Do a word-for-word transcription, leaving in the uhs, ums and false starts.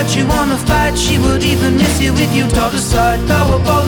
you wanna fight. She would even miss you if you told her side. Powerball